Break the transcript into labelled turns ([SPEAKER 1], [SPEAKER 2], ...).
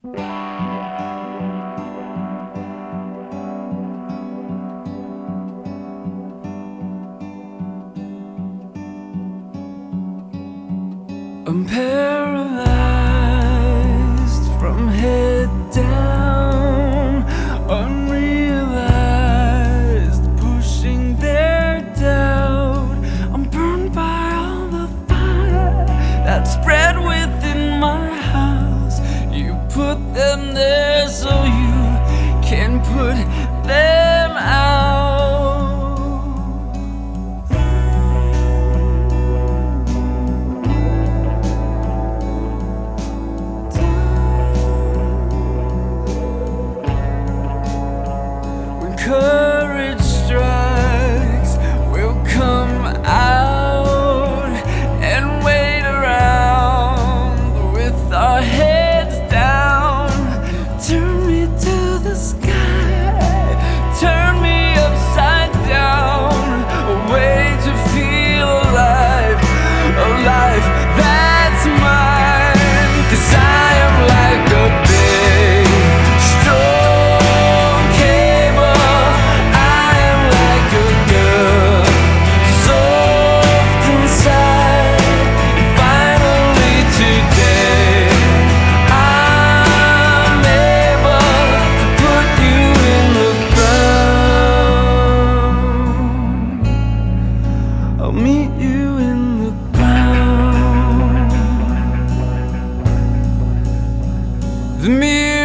[SPEAKER 1] I'm paralyzed from head down, unrealized, pushing their doubt. I'm burned by all the fire that's spread within my house. You put them there so you can put them out. Courage strikes, we'll come out and wait around with our heads down. Turn me to the sky, turn me upside down, a way to feel alive, a life that's mine. 'Cause I am like a big, strong cable. I am like a girl, soft inside. And finally today, I'm able to put you in the ground. I'll meet you in the ground. The mirror